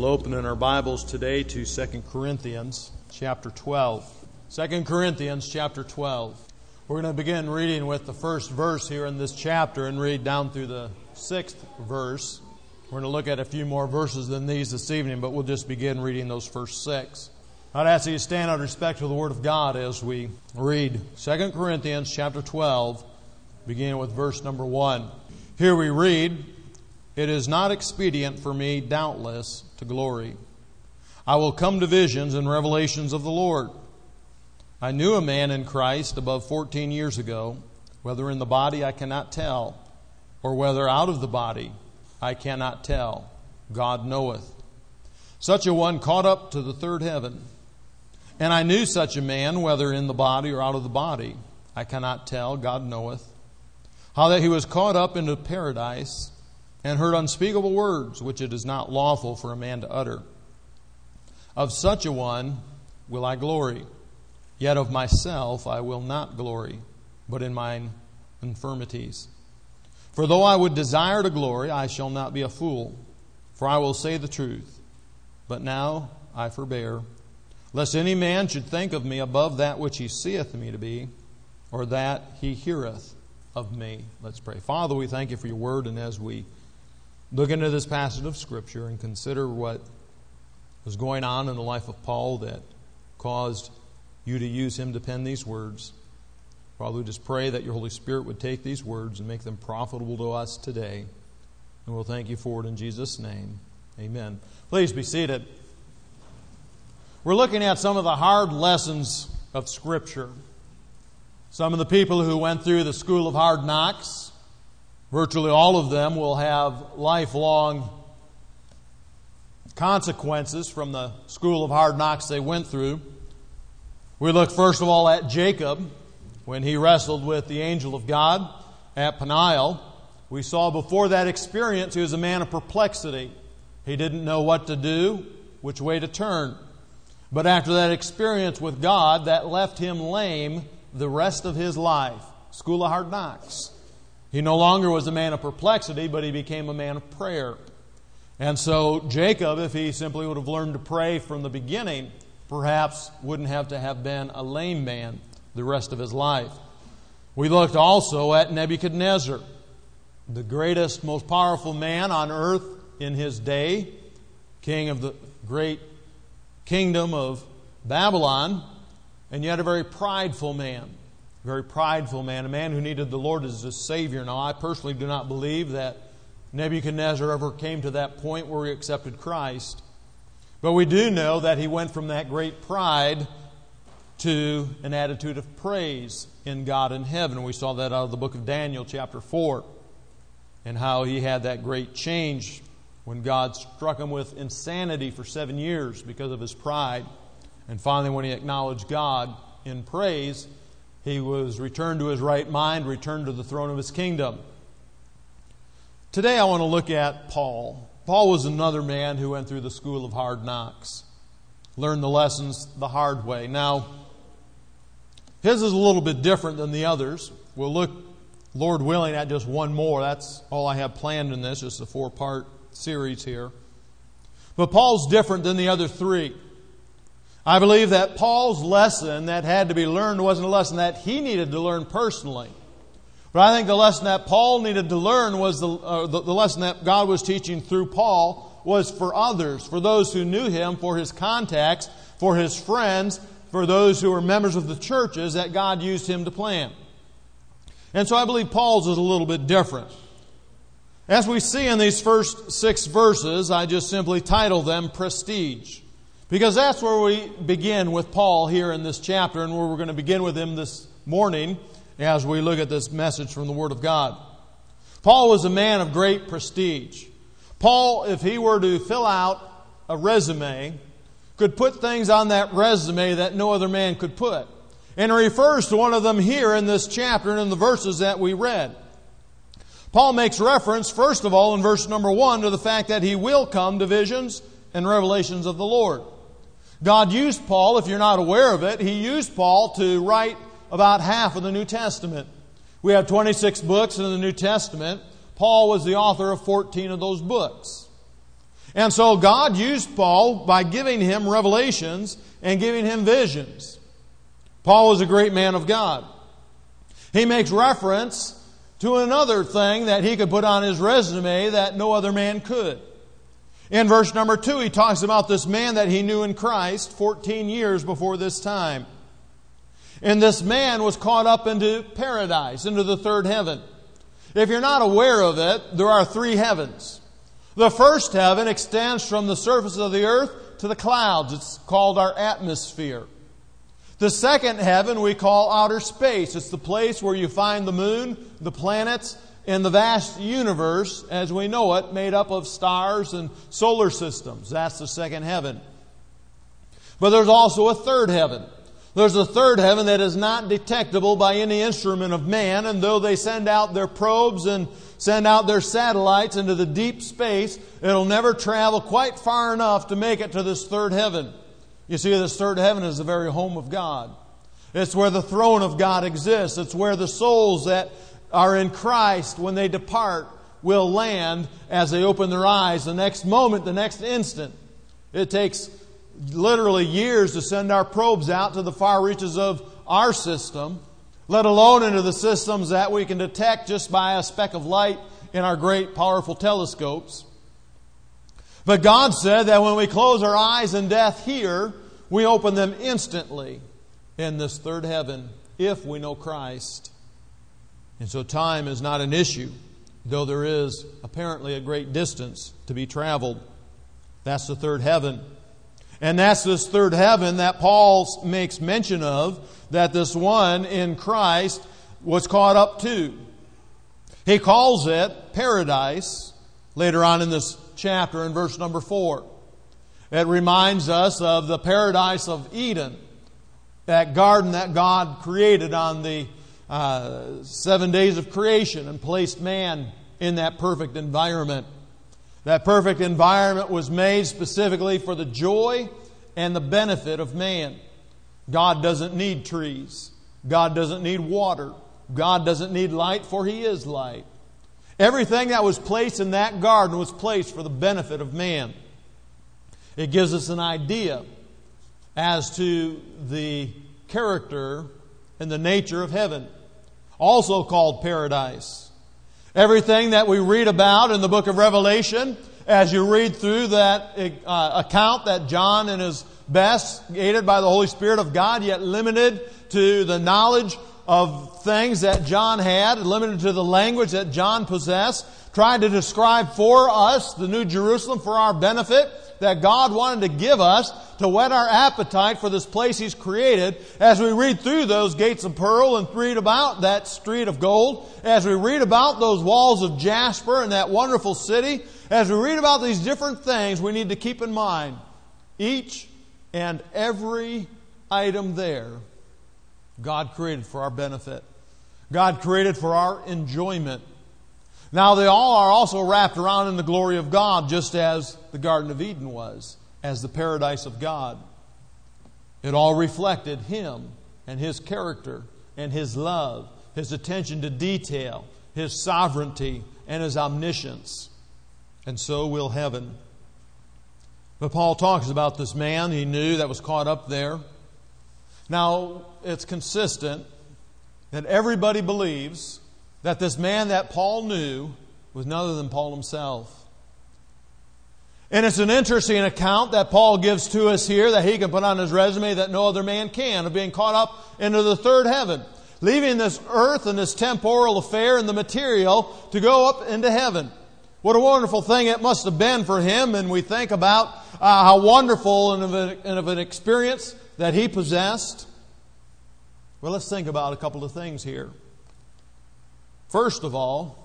We'll open in our Bibles today to 2 Corinthians chapter 12. 2 Corinthians chapter 12. We're going to begin reading with the first verse here in this chapter and read down through the 6th verse. We're going to look at a few more verses than these this evening, but we'll just begin reading those first 6. I'd ask you to stand out of respect to the Word of God as we read 2 Corinthians chapter 12, beginning with verse number 1. Here we read, "It is not expedient for me, doubtless, to glory. I will come to visions and revelations of the Lord. I knew a man in Christ above 14 years ago, whether in the body I cannot tell, or whether out of the body I cannot tell. God knoweth. Such a one caught up to the third heaven. And I knew such a man, whether in the body or out of the body, I cannot tell, God knoweth. How that he was caught up into paradise, and heard unspeakable words, which it is not lawful for a man to utter. Of such a one will I glory. Yet of myself I will not glory, but in mine infirmities. For though I would desire to glory, I shall not be a fool, for I will say the truth. But now I forbear, lest any man should think of me above that which he seeth me to be, or that he heareth of me." Let's pray. Father, we thank you for your word, and as we look into this passage of Scripture and consider what was going on in the life of Paul that caused you to use him to pen these words, Father, we just pray that your Holy Spirit would take these words and make them profitable to us today. And we'll thank you for it in Jesus' name. Amen. Please be seated. We're looking at some of the hard lessons of Scripture. Some of the people who went through the school of hard knocks, virtually all of them will have lifelong consequences from the school of hard knocks they went through. We look first of all at Jacob when he wrestled with the angel of God at Peniel. We saw before that experience he was a man of perplexity. He didn't know what to do, which way to turn. But after that experience with God, that left him lame the rest of his life. School of hard knocks. He no longer was a man of perplexity, but he became a man of prayer. And so Jacob, if he simply would have learned to pray from the beginning, perhaps wouldn't have to have been a lame man the rest of his life. We looked also at Nebuchadnezzar, the greatest, most powerful man on earth in his day, king of the great kingdom of Babylon, and yet a very prideful man. Very prideful man, a man who needed the Lord as his Savior. Now, I personally do not believe that Nebuchadnezzar ever came to that point where he accepted Christ. But we do know that he went from that great pride to an attitude of praise in God in heaven. We saw that out of the book of Daniel, chapter 4, and how he had that great change when God struck him with insanity for 7 years because of his pride. And finally, when he acknowledged God in praise, he was returned to his right mind, returned to the throne of his kingdom. Today I want to look at Paul. Paul was another man who went through the school of hard knocks, learned the lessons the hard way. Now, his is a little bit different than the others. We'll look, Lord willing, at just one more. That's all I have planned in this, just a 4-part series here. But Paul's different than the other 3. I believe that Paul's lesson that had to be learned wasn't a lesson that he needed to learn personally. But I think the lesson that Paul needed to learn was the lesson that God was teaching through Paul was for others, for those who knew him, for his contacts, for his friends, for those who were members of the churches that God used him to plant. And so I believe Paul's is a little bit different. As we see in these first 6 verses, I just simply title them Prestige. Because that's where we begin with Paul here in this chapter, and where we're going to begin with him this morning as we look at this message from the Word of God. Paul was a man of great prestige. Paul, if he were to fill out a resume, could put things on that resume that no other man could put. And it refers to one of them here in this chapter and in the verses that we read. Paul makes reference, first of all, in verse number 1, to the fact that he will come to visions and revelations of the Lord. God used Paul, if you're not aware of it, He used Paul to write about half of the New Testament. We have 26 books in the New Testament. Paul was the author of 14 of those books. And so God used Paul by giving him revelations and giving him visions. Paul was a great man of God. He makes reference to another thing that he could put on his resume that no other man could. In verse number 2, he talks about this man that he knew in Christ 14 years before this time. And this man was caught up into paradise, into the third heaven. If you're not aware of it, there are 3 heavens. The first heaven extends from the surface of the earth to the clouds. It's called our atmosphere. The second heaven we call outer space. It's the place where you find the moon, the planets, and the vast universe as we know it, made up of stars and solar systems. That's the second heaven. But there's also a third heaven. There's a third heaven that is not detectable by any instrument of man, and though they send out their probes and send out their satellites into the deep space, it'll never travel quite far enough to make it to this third heaven. You see, this third heaven is the very home of God. It's where the throne of God exists. It's where the souls that are in Christ, when they depart, will land as they open their eyes the next moment, the next instant. It takes literally years to send our probes out to the far reaches of our system, let alone into the systems that we can detect just by a speck of light in our great powerful telescopes. But God said that when we close our eyes in death here, we open them instantly in this third heaven if we know Christ. And so time is not an issue, though there is apparently a great distance to be traveled. That's the third heaven. And that's this third heaven that Paul makes mention of, that this one in Christ was caught up to. He calls it paradise later on in this chapter in verse number 4. It reminds us of the paradise of Eden, that garden that God created on the 7 days of creation and placed man in that perfect environment. That perfect environment was made specifically for the joy and the benefit of man. God doesn't need trees. God doesn't need water. God doesn't need light, for He is light. Everything that was placed in that garden was placed for the benefit of man. It gives us an idea as to the character and the nature of heaven, also called paradise. Everything that we read about in the book of Revelation, as you read through that account that John in his best, aided by the Holy Spirit of God, yet limited to the knowledge of things that John had, limited to the language that John possessed, tried to describe for us the New Jerusalem for our benefit, that God wanted to give us to whet our appetite for this place He's created. As we read through those gates of pearl and read about that street of gold, as we read about those walls of jasper and that wonderful city, as we read about these different things, we need to keep in mind each and every item there God created for our benefit. God created for our enjoyment. Now they all are also wrapped around in the glory of God, just as the Garden of Eden was, as the paradise of God. It all reflected Him and His character and His love, His attention to detail, His sovereignty and His omniscience. And so will heaven. But Paul talks about this man he knew that was caught up there. Now, it's consistent that everybody believes that this man that Paul knew was none other than Paul himself. And it's an interesting account that Paul gives to us here that he can put on his resume that no other man can, of being caught up into the third heaven, leaving this earth and this temporal affair and the material to go up into heaven. What a wonderful thing it must have been for him, and we think about how wonderful and of an experience that he possessed. Well, let's think about a couple of things here. First of all,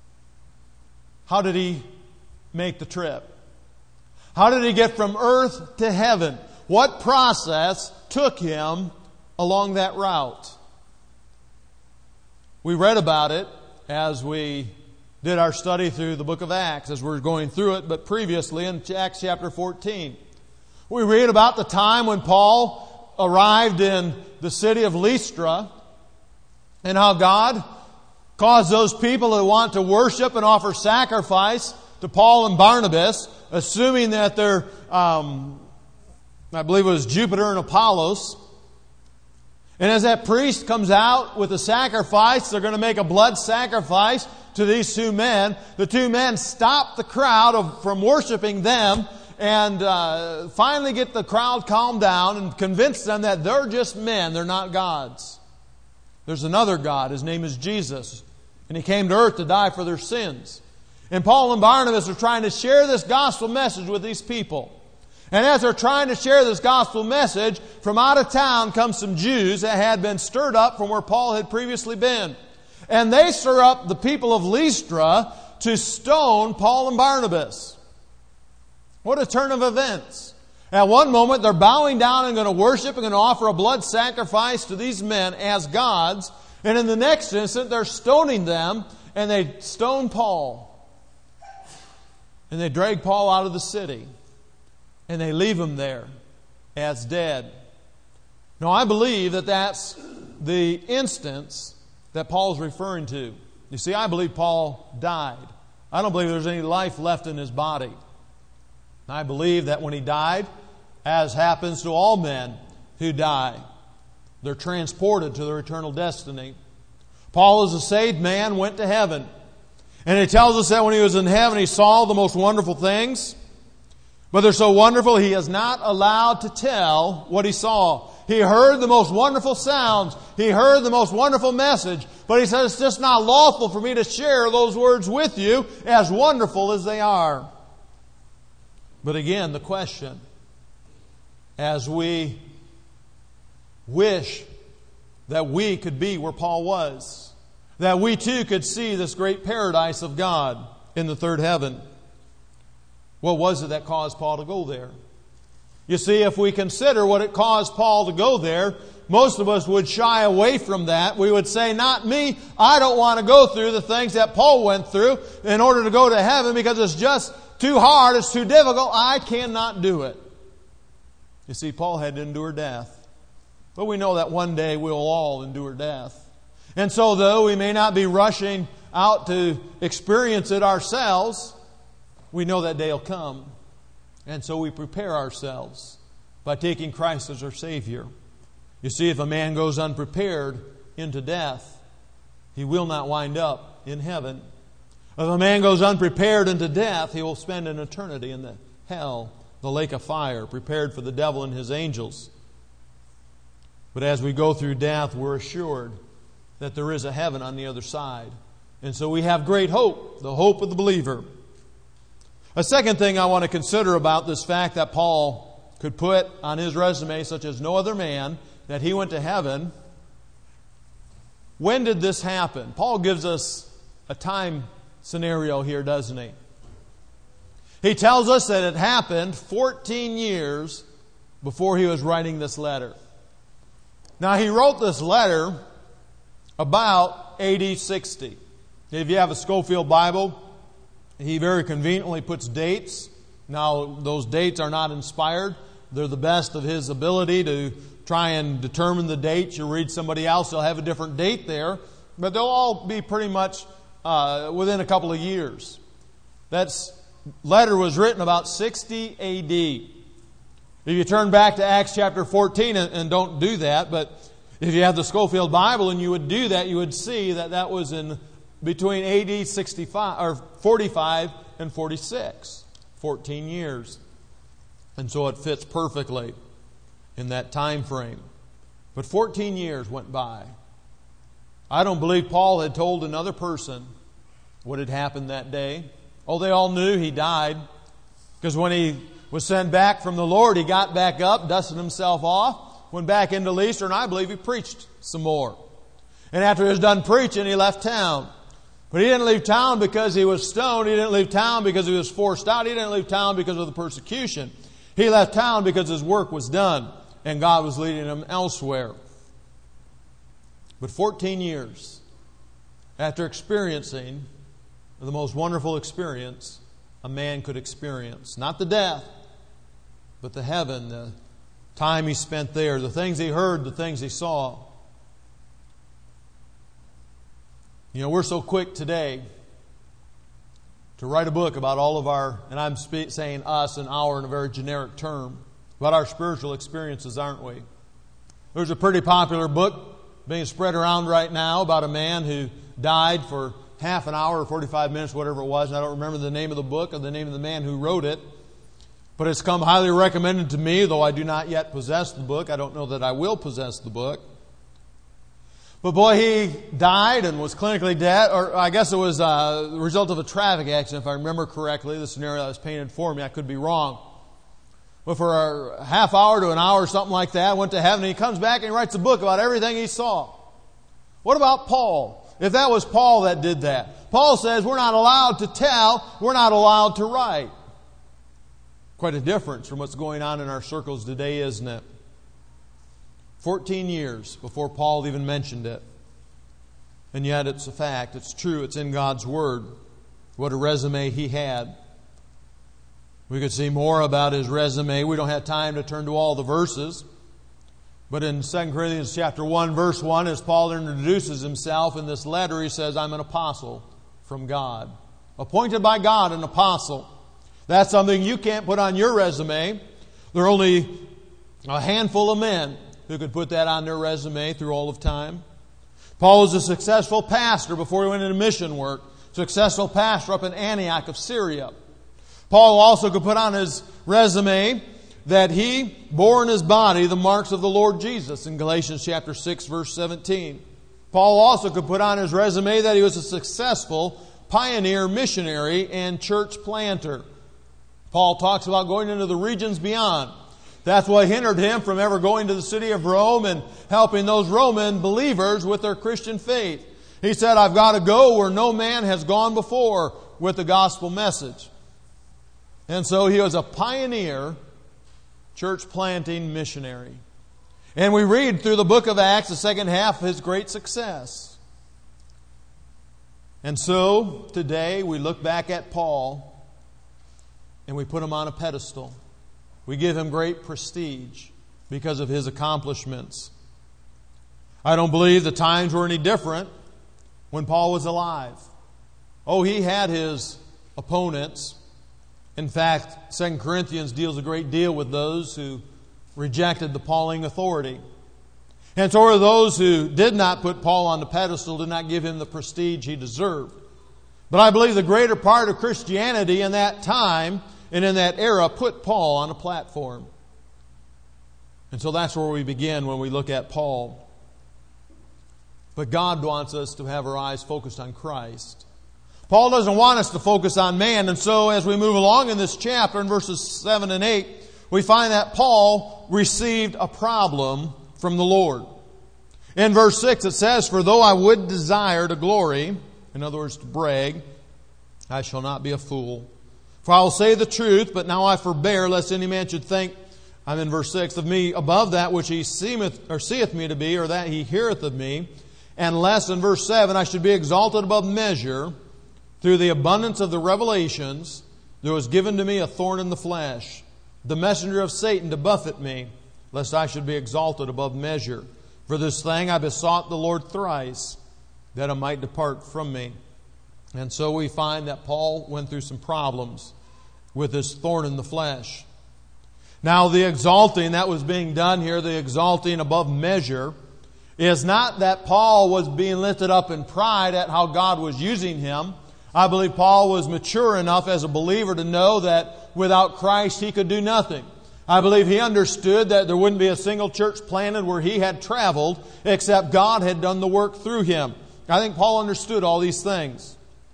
how did he make the trip? How did he get from earth to heaven? What process took him along that route? We read about it as we did our study through the book of Acts, as we're going through it, but previously in Acts chapter 14. We read about the time when Paul arrived in the city of Lystra and how God caused those people that want to worship and offer sacrifice to Paul and Barnabas, assuming that they're, I believe it was Jupiter and Apollos. And as that priest comes out with a sacrifice, they're going to make a blood sacrifice to these two men. The two men stop the crowd from worshiping them and finally get the crowd calmed down and convince them that they're just men, they're not gods. There's another God. His name is Jesus. And He came to earth to die for their sins. And Paul and Barnabas are trying to share this gospel message with these people. And as they're trying to share this gospel message, from out of town come some Jews that had been stirred up from where Paul had previously been. And they stir up the people of Lystra to stone Paul and Barnabas. What a turn of events. At one moment, they're bowing down and going to worship and going to offer a blood sacrifice to these men as gods. And in the next instant, they're stoning them, and they stone Paul. And they drag Paul out of the city. And they leave him there as dead. Now, I believe that that's the instance that Paul's referring to. You see, I believe Paul died. I don't believe there's any life left in his body. I believe that when he died, as happens to all men who die, they're transported to their eternal destiny. Paul, as a saved man, went to heaven. And it tells us that when he was in heaven, he saw the most wonderful things. But they're so wonderful, he is not allowed to tell what he saw. He heard the most wonderful sounds. He heard the most wonderful message. But he says, it's just not lawful for me to share those words with you, as wonderful as they are. But again, the question, as we wish that we could be where Paul was, that we too could see this great paradise of God in the third heaven. What was it that caused Paul to go there? You see, if we consider what it caused Paul to go there, most of us would shy away from that. We would say, not me. I don't want to go through the things that Paul went through in order to go to heaven because it's just too hard. It's too difficult. I cannot do it. You see, Paul had to endure death. But we know that one day we'll all endure death. And so though we may not be rushing out to experience it ourselves, we know that day will come. And so we prepare ourselves by taking Christ as our Savior. You see, if a man goes unprepared into death, he will not wind up in heaven. If a man goes unprepared into death, he will spend an eternity in the hell, the lake of fire, prepared for the devil and his angels. But as we go through death, we're assured that there is a heaven on the other side. And so we have great hope, the hope of the believer. A second thing I want to consider about this fact that Paul could put on his resume, such as no other man, that he went to heaven. When did this happen? Paul gives us a time scenario here, doesn't he? He tells us that it happened 14 years before he was writing this letter. Now, he wrote this letter about AD 60. If you have a Scofield Bible, he very conveniently puts dates. Now, those dates are not inspired. They're the best of his ability to try and determine the dates. You read somebody else, they'll have a different date there. But they'll all be pretty much within a couple of years. That letter was written about 60 A.D. If you turn back to Acts chapter 14, and don't do that, but if you have the Scofield Bible and you would do that, you would see that that was in between AD 65 or 45 and 46, 14 years. And so it fits perfectly in that time frame. But 14 years went by. I don't believe Paul had told another person what had happened that day. Oh, they all knew he died. Because when he was sent back from the Lord, he got back up, dusted himself off, went back into Lystra, and I believe he preached some more. And after he was done preaching, he left town. But he didn't leave town because he was stoned. He didn't leave town because he was forced out. He didn't leave town because of the persecution. He left town because his work was done and God was leading him elsewhere. But 14 years after experiencing the most wonderful experience a man could experience, not the death, but the heaven, the time he spent there, the things he heard, the things he saw. You know, we're so quick today to write a book about all of our, and I'm saying us and our in a very generic term, about our spiritual experiences, aren't we? There's a pretty popular book being spread around right now about a man who died for half an hour or 45 minutes, whatever it was, and I don't remember the name of the book or the name of the man who wrote it. But it's come highly recommended to me, though I do not yet possess the book. I don't know that I will possess the book. But boy, he died and was clinically dead, or I guess it was the result of a traffic accident, if I remember correctly, the scenario that was painted for me. I could be wrong. But for a half hour to an hour or something like that, went to heaven, and he comes back and he writes a book about everything he saw. What about Paul? If that was Paul that did that. Paul says we're not allowed to tell, we're not allowed to write. Quite a difference from what's going on in our circles today, isn't it? 14 years before Paul even mentioned it. And yet it's a fact, it's true, it's in God's Word. What a resume he had. We could see more about his resume. We don't have time to turn to all the verses. But in 2 Corinthians chapter 1, verse 1, as Paul introduces himself in this letter, he says, I'm an apostle from God. Appointed by God, an apostle. That's something you can't put on your resume. There are only a handful of men who could put that on their resume through all of time. Paul was a successful pastor before he went into mission work. Successful pastor up in Antioch of Syria. Paul also could put on his resume that he bore in his body the marks of the Lord Jesus in Galatians chapter 6, verse 17. Paul also could put on his resume that he was a successful pioneer, missionary, and church planter. Paul talks about going into the regions beyond. That's what hindered him from ever going to the city of Rome and helping those Roman believers with their Christian faith. He said, I've got to go where no man has gone before with the gospel message. And so he was a pioneer, church planting missionary. And we read through the book of Acts, the second half of his great success. And so today we look back at Paul and we put him on a pedestal. We give him great prestige because of his accomplishments. I don't believe the times were any different when Paul was alive. Oh, he had his opponents. In fact, 2 Corinthians deals a great deal with those who rejected the Pauline authority. And so are those who did not put Paul on the pedestal, did not give him the prestige he deserved. But I believe the greater part of Christianity in that time and in that era put Paul on a platform. And so that's where we begin when we look at Paul. But God wants us to have our eyes focused on Christ. Paul doesn't want us to focus on man. And so as we move along in this chapter, in verses 7 and 8, we find that Paul received a problem from the Lord. In verse 6 it says, For though I would desire to glory, in other words to brag, I shall not be a fool. For I will say the truth, but now I forbear, lest any man should think, I'm in verse 6, of me above that which he seeth me to be, or that he heareth of me. And lest, in verse 7, I should be exalted above measure, through the abundance of the revelations, there was given to me a thorn in the flesh, the messenger of Satan to buffet me, lest I should be exalted above measure. For this thing I besought the Lord thrice, that it might depart from me. And so we find that Paul went through some problems with this thorn in the flesh. Now the exalting that was being done here, the exalting above measure, is not that Paul was being lifted up in pride at how God was using him. I believe Paul was mature enough as a believer to know that without Christ he could do nothing. I believe he understood that there wouldn't be a single church planted where he had traveled except God had done the work through him. I think Paul understood all these things.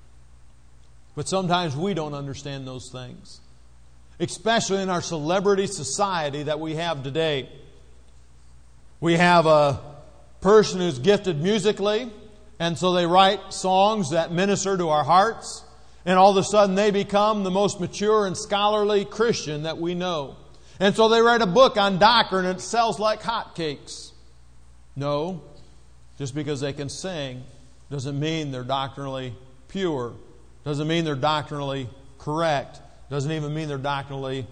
But sometimes we don't understand those things. Especially in our celebrity society that we have today. We have a person who's gifted musically, and so they write songs that minister to our hearts, and all of a sudden they become the most mature and scholarly Christian that we know. And so they write a book on doctrine and it sells like hotcakes. No, just because they can sing doesn't mean they're doctrinally pure. Doesn't mean they're doctrinally correct. Doesn't even mean they're doctrinally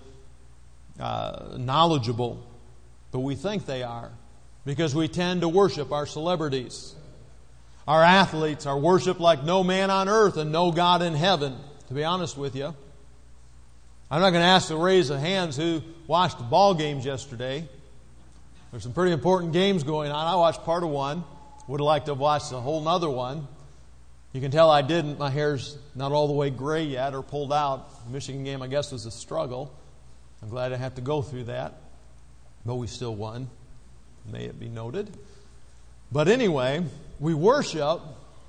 knowledgeable. But we think they are because we tend to worship our celebrities. Our athletes are worshipped like no man on earth and no God in heaven, to be honest with you. I'm not going to ask to raise of hands who watched the ball games yesterday. There's some pretty important games going on. I watched part of one. Would have liked to have watched a whole nother one. You can tell I didn't. My hair's not all the way gray yet or pulled out. The Michigan game, I guess, was a struggle. I'm glad I didn't have to go through that. But we still won. May it be noted. But anyway, we worship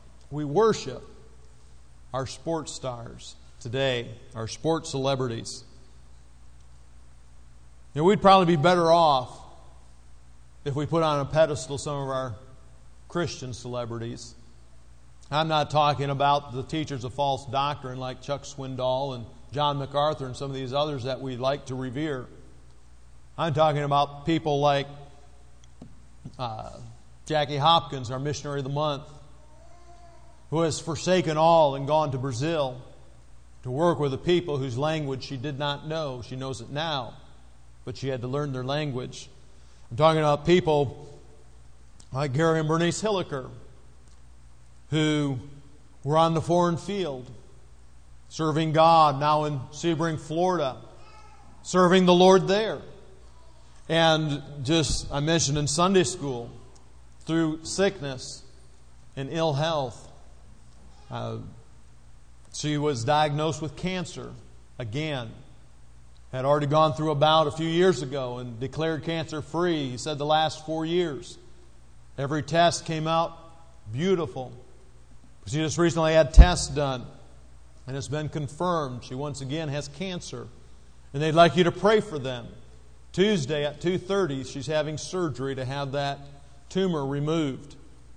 our sports stars today, our sports celebrities. You know, we'd probably be better off if we put on a pedestal some of our Christian celebrities. I'm not talking about the teachers of false doctrine like Chuck Swindoll and John MacArthur and some of these others that we like to revere. I'm talking about people like Jackie Hopkins, our missionary of the month, who has forsaken all and gone to Brazil to work with a people whose language she did not know. She knows it now, but she had to learn their language. I'm talking about people like Gary and Bernice Hilliker, who were on the foreign field, serving God, now in Sebring, Florida, serving the Lord there. And just, I mentioned in Sunday school, through sickness and ill health, she was diagnosed with cancer again. Had already gone through a bout a few years ago and declared cancer-free. He said the last 4 years. Every test came out beautiful. She just recently had tests done, and it's been confirmed she once again has cancer. And they'd like you to pray for them. Tuesday at 2:30, she's having surgery to have that tumor removed.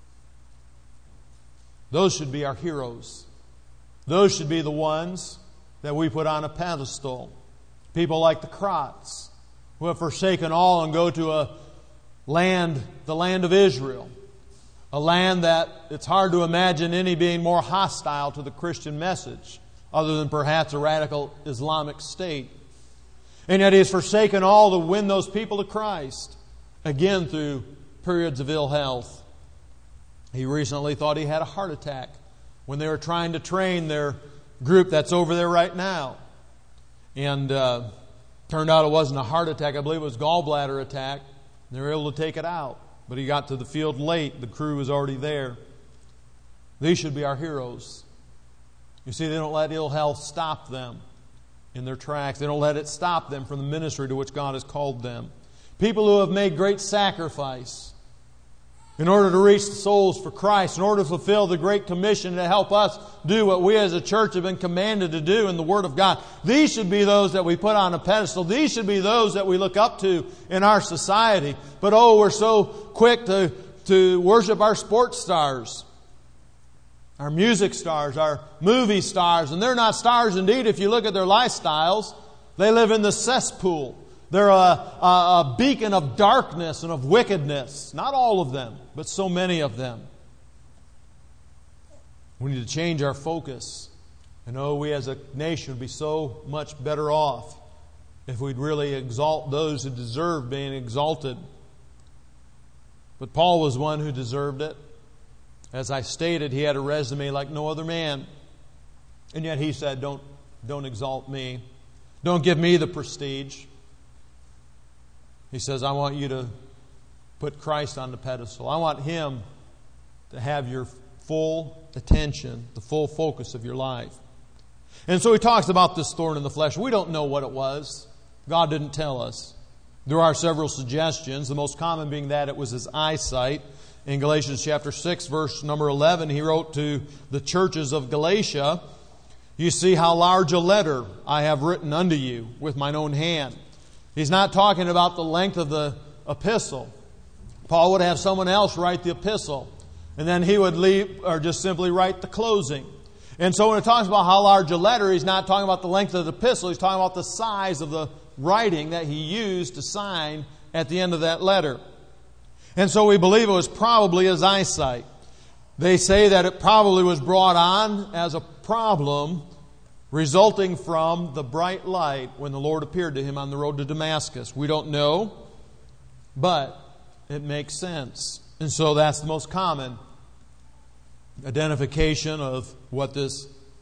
Those should be our heroes. Those should be the ones that we put on a pedestal. People like the Krots, who have forsaken all and go to the land of Israel. A land that it's hard to imagine any being more hostile to the Christian message, other than perhaps a radical Islamic state. And yet He has forsaken all to win those people to Christ, again through periods of ill health. He recently thought he had a heart attack when they were trying to train their group that's over there right now. And turned out it wasn't a heart attack. I believe it was gallbladder attack. They were able to take it out. But he got to the field late. The crew was already there. These should be our heroes. You see, they don't let ill health stop them in their tracks. They don't let it stop them from the ministry to which God has called them. People who have made great sacrifice in order to reach the souls for Christ, in order to fulfill the Great Commission to help us do what we as a church have been commanded to do in the Word of God. These should be those that we put on a pedestal. These should be those that we look up to in our society. But we're so quick to worship our sports stars, our music stars, our movie stars. And they're not stars indeed if you look at their lifestyles. They live in the cesspool. They're a beacon of darkness and of wickedness. Not all of them, but so many of them. We need to change our focus. And we as a nation would be so much better off if we'd really exalt those who deserve being exalted. But Paul was one who deserved it. As I stated, he had a resume like no other man. And yet he said, don't exalt me. Don't give me the prestige. He says, I want you to put Christ on the pedestal. I want Him to have your full attention, the full focus of your life. And so he talks about this thorn in the flesh. We don't know what it was. God didn't tell us. There are several suggestions, the most common being that it was his eyesight. In Galatians chapter 6, verse number 11, he wrote to the churches of Galatia, you see how large a letter I have written unto you with mine own hand. He's not talking about the length of the epistle. Paul would have someone else write the epistle, and then he would leave or just simply write the closing. And so when it talks about how large a letter, he's not talking about the length of the epistle. He's talking about the size of the writing that he used to sign at the end of that letter. And so we believe it was probably his eyesight. They say that it probably was brought on as a problem resulting from the bright light when the Lord appeared to him on the road to Damascus. We don't know, but it makes sense. And so that's the most common identification of what this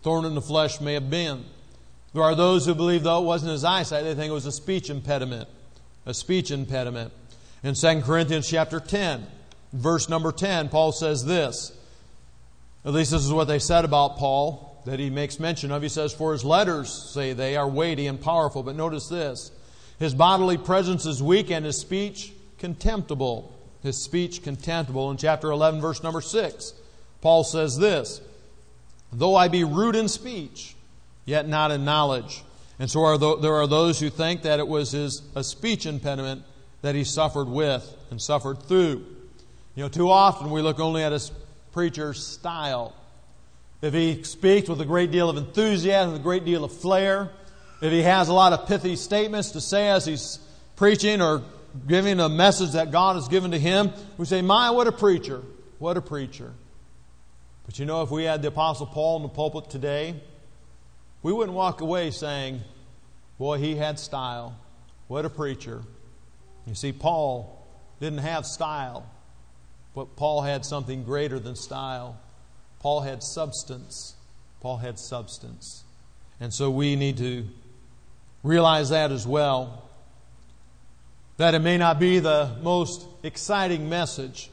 thorn in the flesh may have been. There are those who believe, though it wasn't his eyesight, they think it was a speech impediment. A speech impediment. In 2 Corinthians chapter 10, verse number 10, Paul says this. At least this is what they said about Paul, that he makes mention of. He says, "For his letters, say they, are weighty and powerful." But notice this. His bodily presence is weak and his speech contemptible. His speech contemptible. In chapter 11, verse number 6, Paul says this. "Though I be rude in speech, yet not in knowledge." And so there are those who think that it was a speech impediment that he suffered with and suffered through. Too often we look only at his preacher's style. If he speaks with a great deal of enthusiasm, a great deal of flair, if he has a lot of pithy statements to say as he's preaching or giving a message that God has given to him, we say, "My, what a preacher! What a preacher!" But if we had the Apostle Paul in the pulpit today, we wouldn't walk away saying, "Boy, he had style. What a preacher." You see, Paul didn't have style, but Paul had something greater than style. Paul had substance. Paul had substance. And so we need to realize that as well. That it may not be the most exciting message,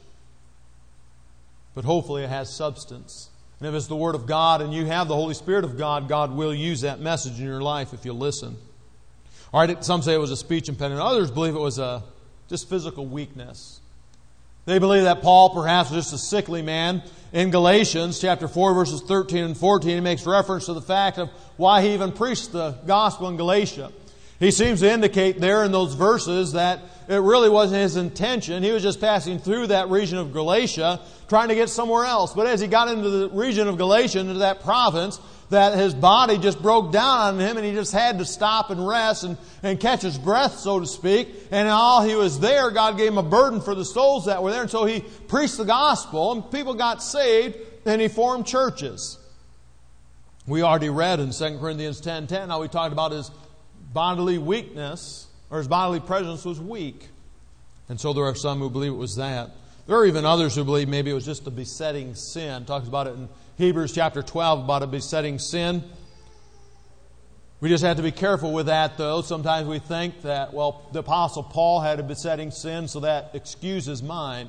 but hopefully it has substance. And if it's the Word of God and you have the Holy Spirit of God, God will use that message in your life if you listen. All right, some say it was a speech impediment. Others believe it was just physical weakness. They believe that Paul perhaps was just a sickly man. In Galatians chapter 4, verses 13 and 14, he makes reference to the fact of why he even preached the gospel in Galatia. He seems to indicate there in those verses that it really wasn't his intention. He was just passing through that region of Galatia, trying to get somewhere else. But as he got into the region of Galatia, into that province, that his body just broke down on him and he just had to stop and rest and catch his breath, so to speak. And while he was there, God gave him a burden for the souls that were there. And so he preached the gospel and people got saved and he formed churches. We already read in 2 Corinthians 10:10 how we talked about his bodily weakness, or his bodily presence was weak. And so there are some who believe it was that. There are even others who believe maybe it was just a besetting sin. It talks about it in Hebrews chapter 12 about a besetting sin. We just have to be careful with that, though. Sometimes we think that, the Apostle Paul had a besetting sin, so that excuses mine.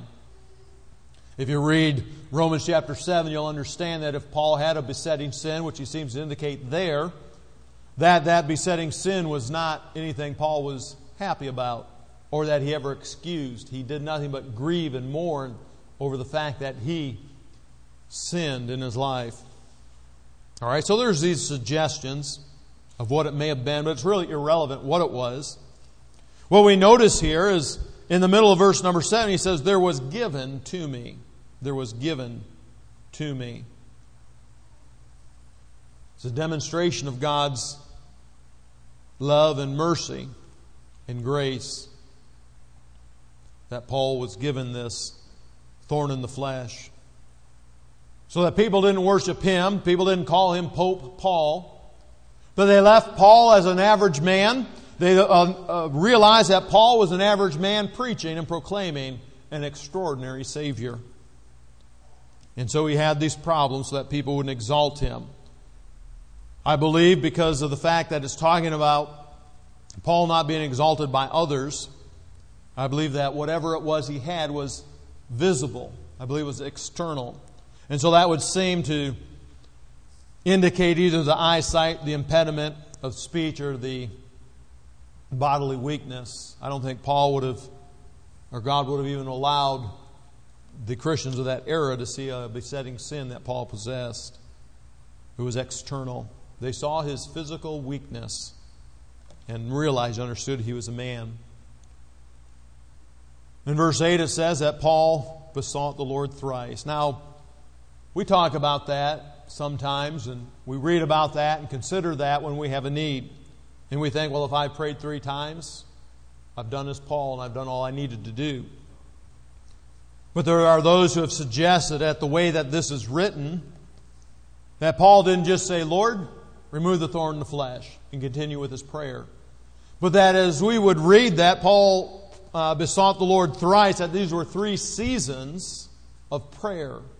If you read Romans chapter 7, you'll understand that if Paul had a besetting sin, which he seems to indicate there, that besetting sin was not anything Paul was happy about or that he ever excused. He did nothing but grieve and mourn over the fact that he sinned in his life. All right, so there's these suggestions of what it may have been, but it's really irrelevant what it was. What we notice here is in the middle of verse number 7, he says, "There was given to me." There was given to me. It's a demonstration of God's love and mercy and grace that Paul was given this thorn in the flesh. So that people didn't worship him, people didn't call him Pope Paul, but they left Paul as an average man. They realized that Paul was an average man preaching and proclaiming an extraordinary Savior. And so he had these problems so that people wouldn't exalt him. I believe because of the fact that it's talking about Paul not being exalted by others, I believe that whatever it was he had was visible. I believe it was external. And so that would seem to indicate either the eyesight, the impediment of speech, or the bodily weakness. I don't think Paul would have, or God would have even allowed the Christians of that era to see a besetting sin that Paul possessed. It was external. They saw his physical weakness and realized, understood he was a man. In verse 8 it says that Paul besought the Lord thrice. Now, we talk about that sometimes, and we read about that and consider that when we have a need. And we think, if I prayed 3 times, I've done as Paul and I've done all I needed to do. But there are those who have suggested that the way that this is written, that Paul didn't just say, "Lord, remove the thorn in the flesh," and continue with his prayer. But that as we would read that, Paul besought the Lord thrice, that these were 3 seasons of prayer.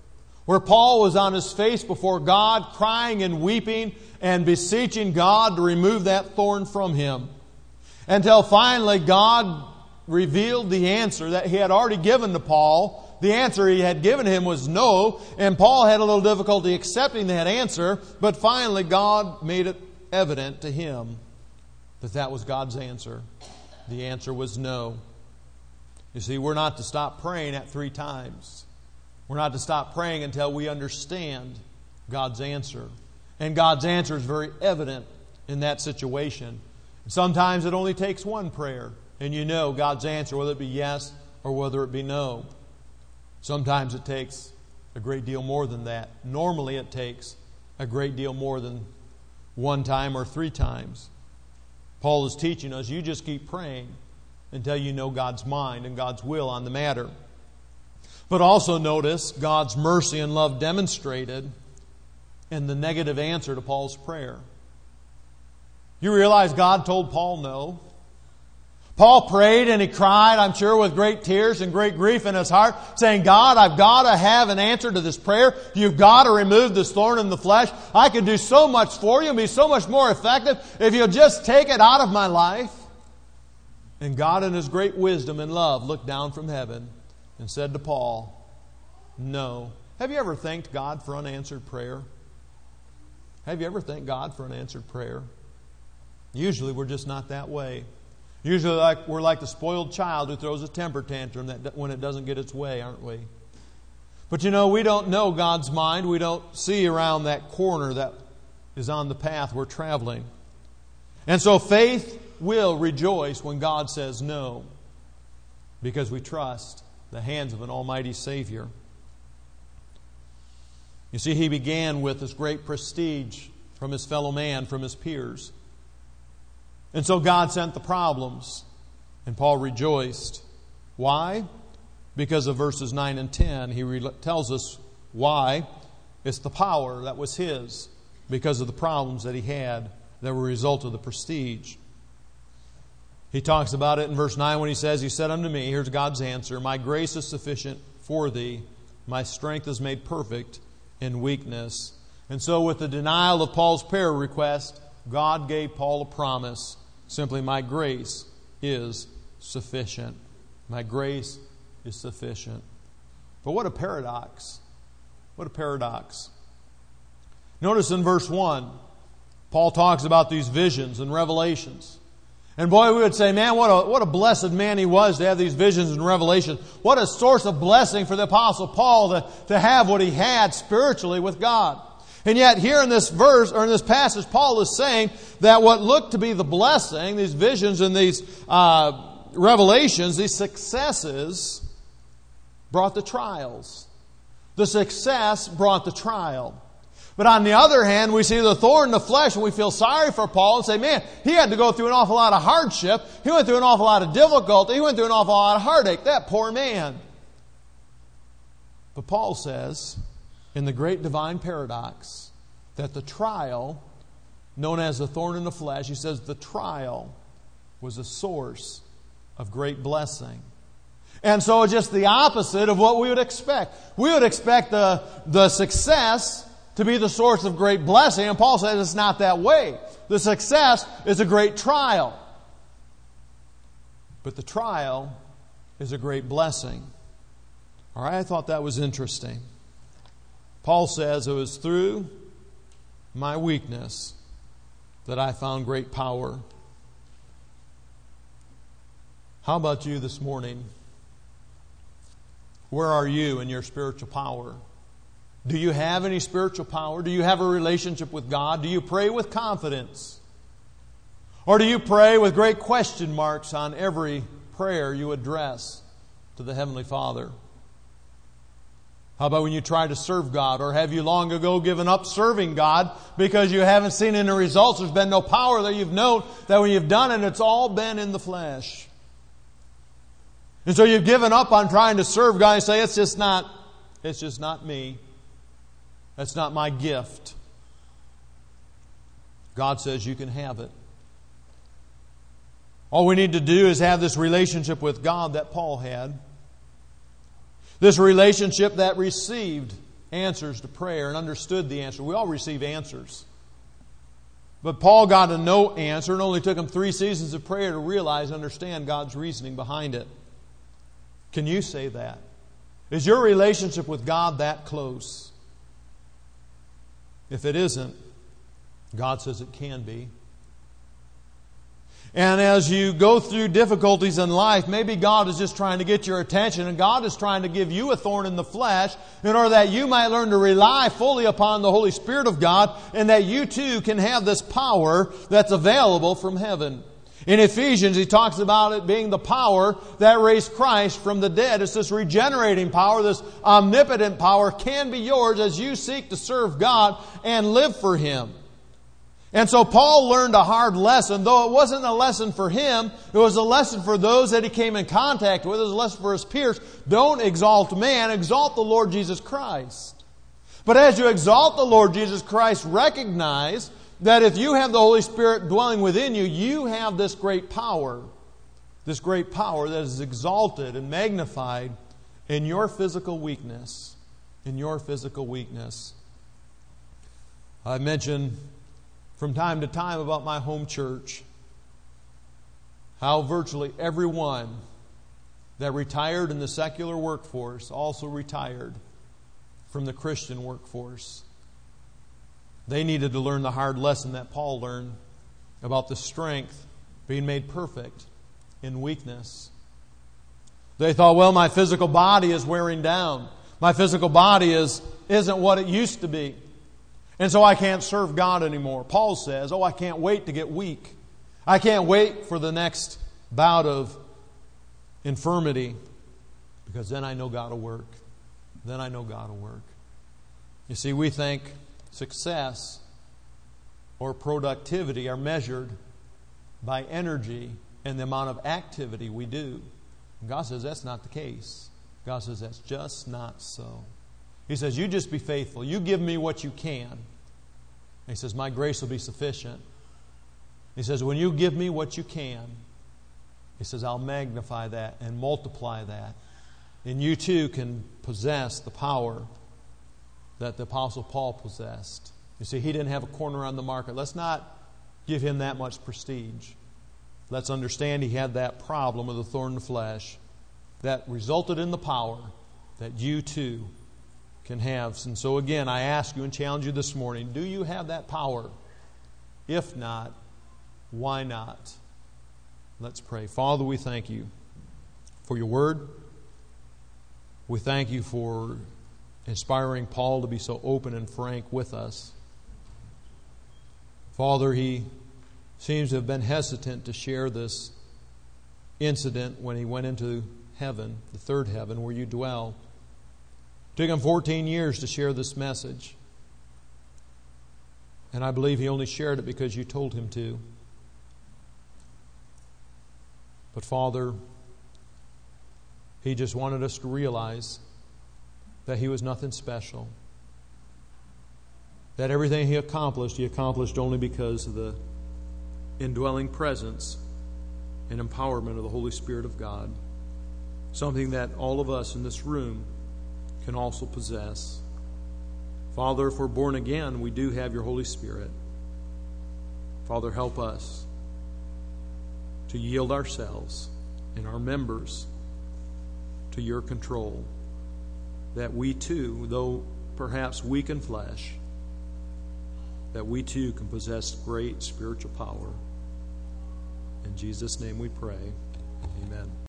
where Paul was on his face before God, crying and weeping and beseeching God to remove that thorn from him. Until finally God revealed the answer that He had already given to Paul. The answer He had given him was no, and Paul had a little difficulty accepting that answer, but finally God made it evident to him that that was God's answer. The answer was no. You see, we're not to stop praying at 3 times. We're not to stop praying until we understand God's answer. And God's answer is very evident in that situation. Sometimes it only takes one prayer, and you know God's answer, whether it be yes or whether it be no. Sometimes it takes a great deal more than that. Normally it takes a great deal more than 1 time or 3 times. Paul is teaching us, you just keep praying until you know God's mind and God's will on the matter. But also notice God's mercy and love demonstrated in the negative answer to Paul's prayer. You realize God told Paul no. Paul prayed and he cried, I'm sure, with great tears and great grief in his heart, saying, God, I've got to have an answer to this prayer. You've got to remove this thorn in the flesh. I could do so much for you and be so much more effective if you'll just take it out of my life. And God, in His great wisdom and love, looked down from heaven and said to Paul, no. Have you ever thanked God for unanswered prayer? Have you ever thanked God for unanswered prayer? Usually we're just not that way. Usually we're like the spoiled child who throws a temper tantrum when it doesn't get its way, aren't we? But you know, we don't know God's mind. We don't see around that corner that is on the path we're traveling. And so faith will rejoice when God says no, because we trust the hands of an almighty Savior. You see, he began with this great prestige from his fellow man, from his peers. And so God sent the problems, and Paul rejoiced. Why? Because of verses 9 and 10. He tells us why. It's the power that was his because of the problems that he had that were a result of the prestige. He talks about it in verse 9 when he says, He said unto me, here's God's answer, My grace is sufficient for thee. My strength is made perfect in weakness. And so with the denial of Paul's prayer request, God gave Paul a promise. Simply, my grace is sufficient. My grace is sufficient. But what a paradox. What a paradox. Notice in verse 1, Paul talks about these visions and revelations. And boy, we would say, man, what a blessed man he was to have these visions and revelations. What a source of blessing for the Apostle Paul to have what he had spiritually with God. And yet here in this verse, or in this passage, Paul is saying that what looked to be the blessing, these visions and these revelations, these successes, brought the trials. The success brought the trial. But on the other hand, we see the thorn in the flesh and we feel sorry for Paul and say, man, he had to go through an awful lot of hardship. He went through an awful lot of difficulty. He went through an awful lot of heartache. That poor man. But Paul says, in the great divine paradox, that the trial, known as the thorn in the flesh, he says the trial was a source of great blessing. And so just the opposite of what we would expect. We would expect the success to be the source of great blessing, and Paul says it's not that way. The success is a great trial. But the trial is a great blessing. All right, I thought that was interesting. Paul says, it was through my weakness that I found great power. How about you this morning? Where are you in your spiritual power? Do you have any spiritual power? Do you have a relationship with God? Do you pray with confidence? Or do you pray with great question marks on every prayer you address to the Heavenly Father? How about when you try to serve God? Or have you long ago given up serving God because you haven't seen any results? There's been no power that you've known, that when you've done it, it's all been in the flesh. And so you've given up on trying to serve God and say, it's just not me. That's not my gift. God says you can have it. All we need to do is have this relationship with God that Paul had. This relationship that received answers to prayer and understood the answer. We all receive answers. But Paul got a no answer, and only took him 3 seasons of prayer to realize and understand God's reasoning behind it. Can you say that? Is your relationship with God that close? If it isn't, God says it can be. And as you go through difficulties in life, maybe God is just trying to get your attention, and God is trying to give you a thorn in the flesh in order that you might learn to rely fully upon the Holy Spirit of God, and that you too can have this power that's available from heaven. In Ephesians, he talks about it being the power that raised Christ from the dead. It's this regenerating power, this omnipotent power can be yours as you seek to serve God and live for Him. And so Paul learned a hard lesson, though it wasn't a lesson for him, it was a lesson for those that he came in contact with, it was a lesson for his peers. Don't exalt man, exalt the Lord Jesus Christ. But as you exalt the Lord Jesus Christ, recognize that if you have the Holy Spirit dwelling within you, you have this great power that is exalted and magnified in your physical weakness. In your physical weakness. I mentioned from time to time about my home church, how virtually everyone that retired in the secular workforce also retired from the Christian workforce. They needed to learn the hard lesson that Paul learned about the strength being made perfect in weakness. They thought, well, my physical body is wearing down. My physical body isn't what it used to be. And so I can't serve God anymore. Paul says, I can't wait to get weak. I can't wait for the next bout of infirmity, because then I know God will work. Then I know God will work. You see, we think success or productivity are measured by energy and the amount of activity we do. And God says that's not the case. God says that's just not so. He says, you just be faithful. You give me what you can. And He says, my grace will be sufficient. He says, when you give me what you can, He says, I'll magnify that and multiply that. And you too can possess the power that the Apostle Paul possessed. You see, he didn't have a corner on the market. Let's not give him that much prestige. Let's understand he had that problem of the thorn in the flesh that resulted in the power that you too can have. And so again, I ask you and challenge you this morning, do you have that power? If not, why not? Let's pray. Father, we thank you for your word. We thank you for inspiring Paul to be so open and frank with us. Father, he seems to have been hesitant to share this incident when he went into heaven, the third heaven where you dwell. It took him 14 years to share this message. And I believe he only shared it because you told him to. But Father, he just wanted us to realize that he was nothing special. That everything he accomplished only because of the indwelling presence and empowerment of the Holy Spirit of God. Something that all of us in this room can also possess. Father, if we're born again, we do have your Holy Spirit. Father, help us to yield ourselves and our members to your control, that we too, though perhaps weak in flesh, that we too can possess great spiritual power. In Jesus' name we pray. Amen.